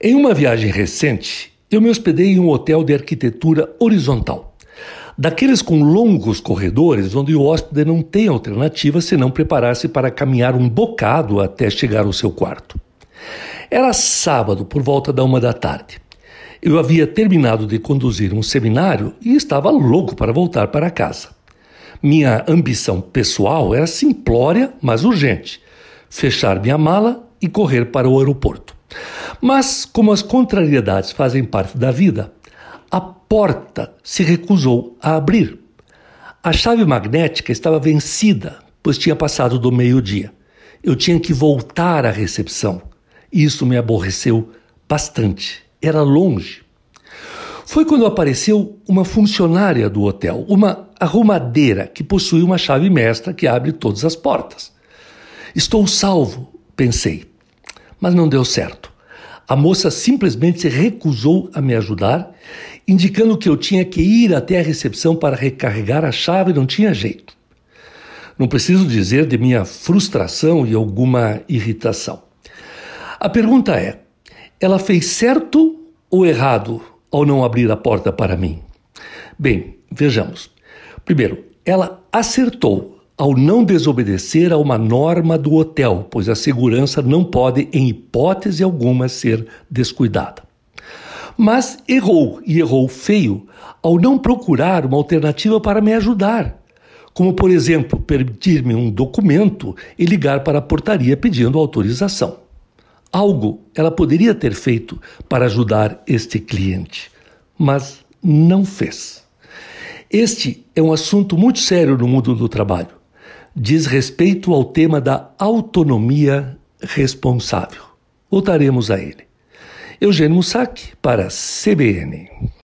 Em uma viagem recente, eu me hospedei em um hotel de arquitetura horizontal, daqueles com longos corredores onde o hóspede não tem alternativa senão preparar-se para caminhar um bocado até chegar ao seu quarto. Era sábado, por volta da 1 da tarde. Eu havia terminado de conduzir um seminário e estava louco para voltar para casa. Minha ambição pessoal era simplória, mas urgente: fechar minha mala e correr para o aeroporto. Mas, como as contrariedades fazem parte da vida, a porta se recusou a abrir. A chave magnética estava vencida, pois tinha passado do meio-dia. Eu tinha que voltar à recepção. Isso me aborreceu bastante. Era longe. Foi quando apareceu uma funcionária do hotel, uma arrumadeira que possui uma chave mestra que abre todas as portas. Estou salvo, pensei, mas não deu certo. A moça simplesmente se recusou a me ajudar, indicando que eu tinha que ir até a recepção para recarregar a chave e não tinha jeito. Não preciso dizer de minha frustração e alguma irritação. A pergunta é: ela fez certo ou errado ao não abrir a porta para mim? Bem, vejamos. Primeiro, ela acertou ao não desobedecer a uma norma do hotel, pois a segurança não pode, em hipótese alguma, ser descuidada. Mas errou, e errou feio, ao não procurar uma alternativa para me ajudar, como, por exemplo, pedir-me um documento e ligar para a portaria pedindo autorização. Algo ela poderia ter feito para ajudar este cliente, mas não fez. Este é um assunto muito sério no mundo do trabalho. Diz respeito ao tema da autonomia responsável. Voltaremos a ele. Eugênio Mussac para CBN.